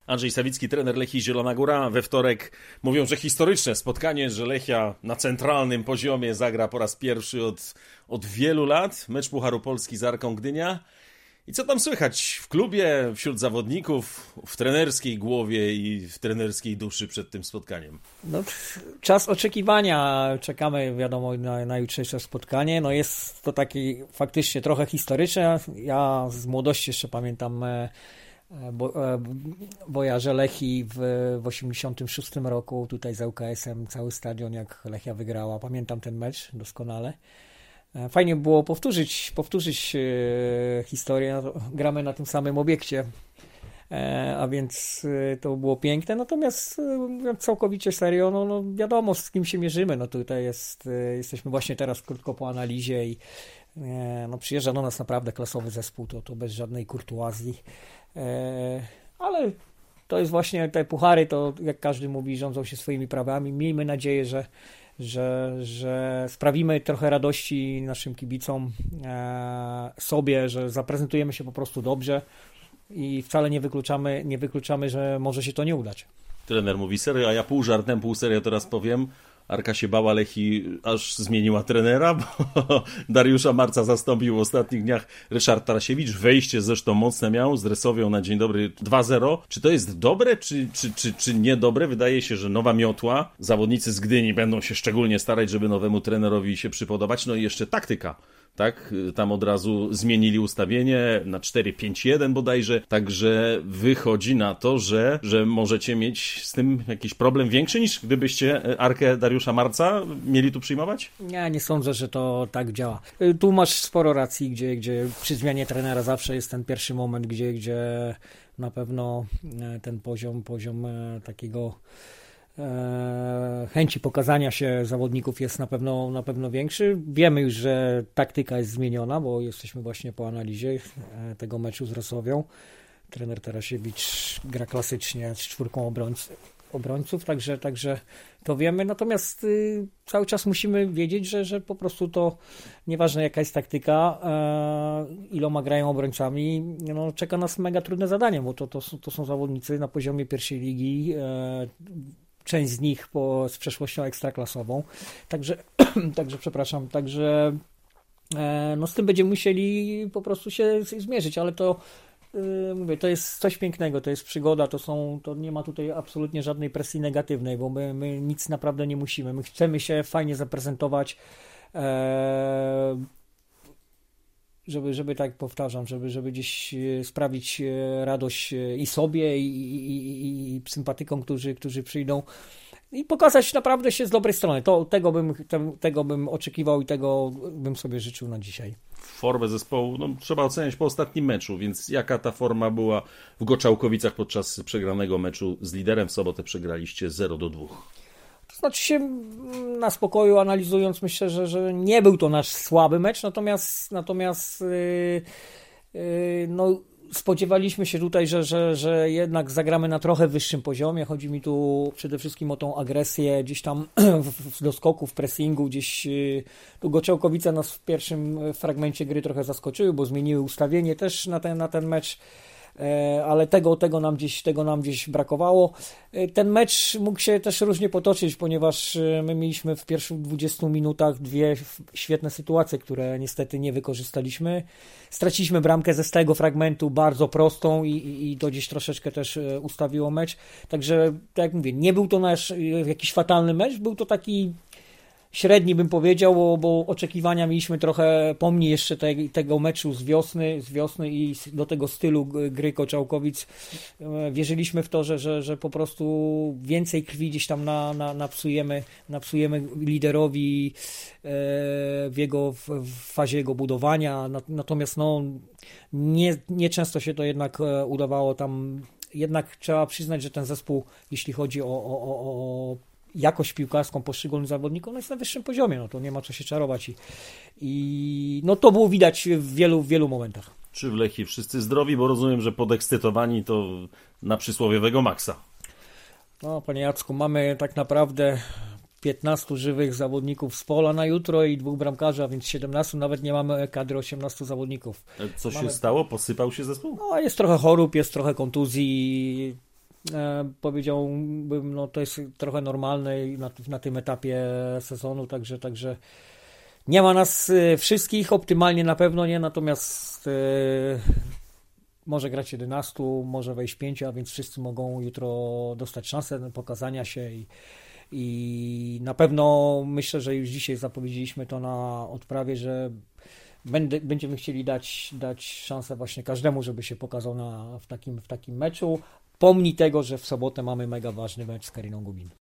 Andrzej Sawicki, trener Lechii Zielona Góra. We wtorek mówią, że historyczne spotkanie, że Lechia na centralnym poziomie zagra po raz pierwszy od wielu lat. Mecz Pucharu Polski z Arką Gdynia. I co tam słychać w klubie, wśród zawodników, w trenerskiej głowie i w trenerskiej duszy przed tym spotkaniem? No, czas oczekiwania. Czekamy, wiadomo, na jutrzejsze spotkanie. No jest to taki faktycznie trochę historyczne. Ja z młodości jeszcze pamiętam bojarze Lechii w 86 roku tutaj z ŁKS-em, cały stadion, jak Lechia wygrała. Pamiętam ten mecz doskonale. Fajnie było powtórzyć historię. Gramy na tym samym obiekcie, a więc to było piękne. Natomiast całkowicie serio, no wiadomo, z kim się mierzymy. No tutaj jesteśmy właśnie teraz krótko po analizie i no przyjeżdża do nas naprawdę klasowy zespół, to bez żadnej kurtuazji. Ale to jest właśnie te puchary, to jak każdy mówi, rządzą się swoimi prawami. Miejmy nadzieję, że sprawimy trochę radości naszym kibicom, sobie, że zaprezentujemy się po prostu dobrze i wcale nie wykluczamy, że może się to nie udać. Trener mówi serio, a ja pół żartem, pół serio teraz powiem. Arka się bała Lechii, aż zmieniła trenera, bo Dariusza Marca zastąpił w ostatnich dniach Ryszard Tarasiewicz. Wejście zresztą mocne miał z Dresowią na dzień dobry 2-0. Czy to jest dobre, czy niedobre? Wydaje się, że nowa miotła. Zawodnicy z Gdyni będą się szczególnie starać, żeby nowemu trenerowi się przypodobać. No i jeszcze taktyka. Tak, tam od razu zmienili ustawienie na 4-5-1 bodajże, także wychodzi na to, że możecie mieć z tym jakiś problem większy niż gdybyście Arkę Dariusza Marca mieli tu przyjmować? Nie sądzę, że to tak działa. Tu masz sporo racji, gdzie przy zmianie trenera zawsze jest ten pierwszy moment, gdzie na pewno ten poziom takiego chęci pokazania się zawodników jest na pewno większy. Wiemy już, że taktyka jest zmieniona, bo jesteśmy właśnie po analizie tego meczu z Resowią. Trener Tarasiewicz gra klasycznie z 4 obrońców, także to wiemy. Natomiast cały czas musimy wiedzieć, że po prostu to nieważne jaka jest taktyka, iloma grają obrońcami, no, czeka nas mega trudne zadanie, bo to są zawodnicy na poziomie pierwszej ligi, część z nich z przeszłością ekstraklasową. Także no z tym będziemy musieli po prostu się zmierzyć, ale to mówię, to jest coś pięknego, to jest przygoda, to nie ma tutaj absolutnie żadnej presji negatywnej, bo my nic naprawdę nie musimy. My chcemy się fajnie zaprezentować, żeby tak powtarzam, żeby gdzieś sprawić radość i sobie, i sympatykom, którzy przyjdą, i pokazać naprawdę się z dobrej strony. Tego bym oczekiwał i tego bym sobie życzył na dzisiaj. Formę zespołu trzeba oceniać po ostatnim meczu, więc jaka ta forma była w Goczałkowicach podczas przegranego meczu z Liderem? W sobotę przegraliście 0-2. To znaczy się na spokoju analizując, myślę, że nie był to nasz słaby mecz, natomiast no, spodziewaliśmy się tutaj, że jednak zagramy na trochę wyższym poziomie. Chodzi mi tu przede wszystkim o tą agresję gdzieś tam w doskoku, w pressingu, gdzieś tu Goczałkowice nas w pierwszym fragmencie gry trochę zaskoczyły, bo zmieniły ustawienie też na ten mecz. Ale tego nam gdzieś brakowało. Ten mecz mógł się też różnie potoczyć, ponieważ my mieliśmy w pierwszych 20 minutach 2 świetne sytuacje, które niestety nie wykorzystaliśmy. Straciliśmy bramkę ze stałego fragmentu bardzo prostą i to gdzieś troszeczkę też ustawiło mecz. Także, tak jak mówię, nie był to nasz jakiś fatalny mecz, był to taki średni, bym powiedział, bo oczekiwania mieliśmy trochę pomni jeszcze tego meczu z wiosny i do tego stylu gry Goczałkowic. Wierzyliśmy w to, że po prostu więcej krwi gdzieś tam napsujemy liderowi w fazie jego budowania. Natomiast nie często się to jednak udawało. Tam jednak trzeba przyznać, że ten zespół, jeśli chodzi o jakość piłkarską poszczególnych zawodników, jest na wyższym poziomie, to nie ma co się czarować i to było widać w wielu momentach. Czy w Lechii wszyscy zdrowi, bo rozumiem, że podekscytowani to na przysłowiowego maksa. No, panie Jacku, mamy tak naprawdę 15 żywych zawodników z pola na jutro i 2 bramkarzy, a więc 17, nawet nie mamy kadry 18 zawodników. Co się stało? Posypał się zespół? No, jest trochę chorób, jest trochę kontuzji. powiedziałbym, no to jest trochę normalne na tym etapie sezonu, także nie ma nas wszystkich, optymalnie na pewno nie, natomiast może grać 11, może wejść 5, a więc wszyscy mogą jutro dostać szansę na pokazania się i na pewno myślę, że już dzisiaj zapowiedzieliśmy to na odprawie, że będziemy chcieli dać szansę właśnie każdemu, żeby się pokazał w takim meczu. Pomni tego, że w sobotę mamy mega ważny mecz z Kariną Gubin.